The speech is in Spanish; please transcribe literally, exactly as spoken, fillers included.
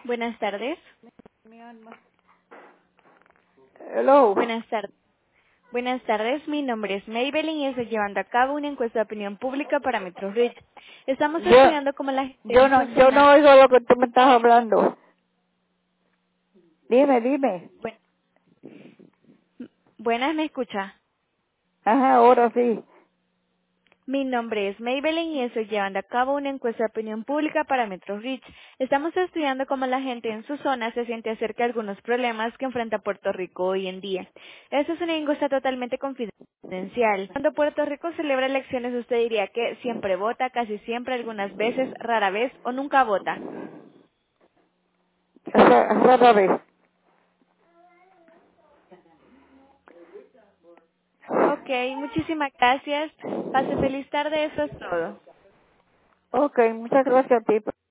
Buenas tardes. Mi alma. Hello. Buenas tardes. Buenas tardes, mi nombre es Maybelline y estoy llevando a cabo una encuesta de opinión pública para Metro Ridge. Estamos Yo, estudiando cómo la gente yo en no, su yo no zona... oigo lo que tú me estás hablando. Dime, dime. Buen- Buenas, ¿me escucha? Ajá, ahora sí. Mi nombre es Maybelline y estoy llevando a cabo una encuesta de opinión pública para Metro Ridge. Estamos estudiando cómo la gente en su zona se siente acerca de algunos problemas que enfrenta Puerto Rico hoy en día. Esta es una encuesta totalmente confidencial. Cuando Puerto Rico celebra elecciones, usted diría que siempre vota, casi siempre, algunas veces, rara vez o nunca vota. Ra- Rara vez. Ok, muchísimas gracias. Pase feliz tarde, eso es todo. Ok, muchas gracias a ti.